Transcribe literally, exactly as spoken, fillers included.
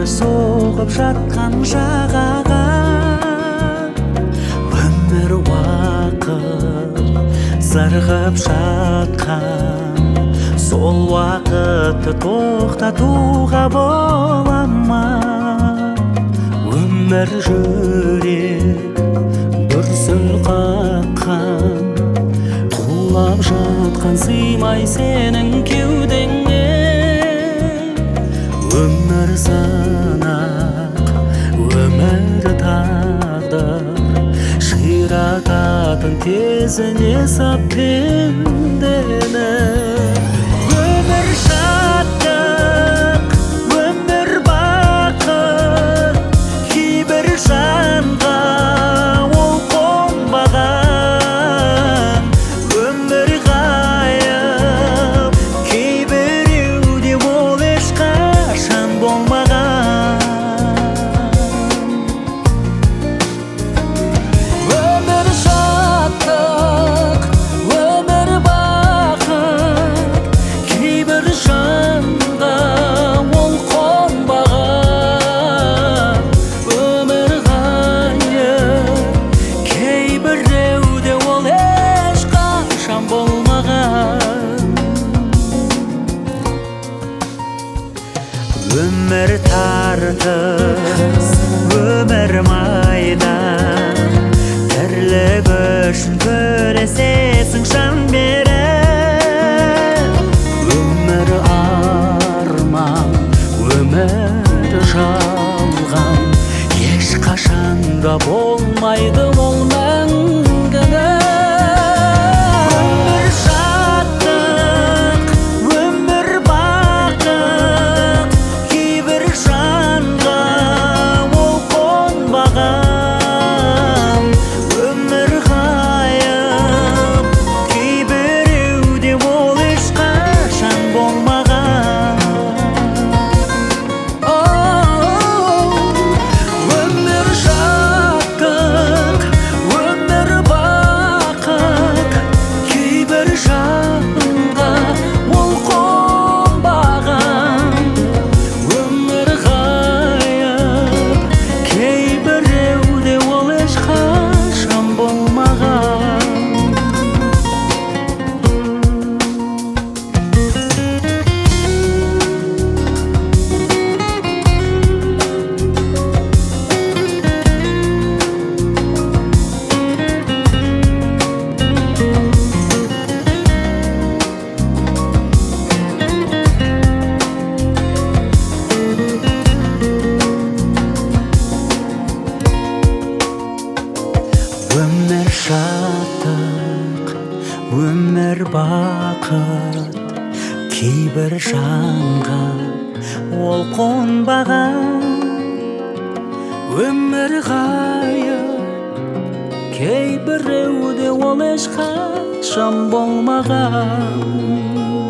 соғып жатқан жағаға, өмір уақыт зырғып жатқан, сол уақытты тоқтатуға бола ма? Өмір жүрек дүрсіл қаққан, құлап жатқан, сыймай сенің кеудеңе. Өмір санақ, өмір тағдыр, ширататын тезіне сап пендені. Өмір шаттық, өмір бақыт, кейбір жанға ол қонбаған. Өмір ғайып, кейбіреуде ол ешқашан болмаған. Өмір шаттық, өмір бақыт, кейбір жанға ол қонбаған. Өмір ғайып, кейбіреуде ол ешқашан болмаған. Өмір тартыс, өмір майдан, тірлік үшін күресесің жан беріп. Өмір арман, өмір жалған, ешқашан да болмайды ол мәңгілік. Өмір шаттық, өмір бақыт, кейбір жанға ол қонбаған. Өмір ғайып, кейбіреуде ол ешқашан болмаған. Өмір шаттық, өмір бақыт, кейбір жанға ол қонбаған. Өмір ғайып, кейбіреуде ол ешқашан болмаған. Өмір шаттық, өмір бақыт, кейбір жанға ол қонбаған. Өмір ғайып, кейбіреуде ол ешқашан болмаған.